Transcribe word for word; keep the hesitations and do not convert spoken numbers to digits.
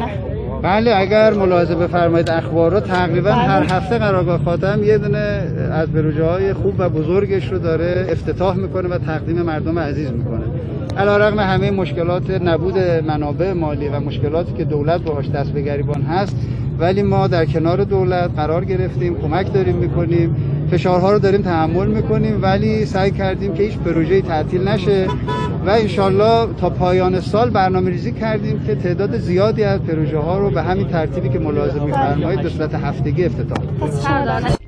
بله، اگر ملاحظه بفرمایید اخبار رو تقریبا هر هفته قرارگاه خاتم یه دونه از پروژه‌های خوب و بزرگش رو داره افتتاح میکنه و تقدیم مردم عزیز میکنه. علیرغم همه مشکلات نبود منابع مالی و مشکلاتی که دولت باهاش دست به گریبان هست، ولی ما در کنار دولت قرار گرفتیم، کمک داریم میکنیم، فشارها رو داریم تحمل میکنیم، ولی سعی کردیم که هیچ پروژه‌ای تعطیل نشه و انشالله تا پایان سال برنامه ریزی کردیم که تعداد زیادی از پروژه ها رو به همین ترتیبی که ملاحظه می‌فرمایید به صورت هفتگی افتتاح کنیم.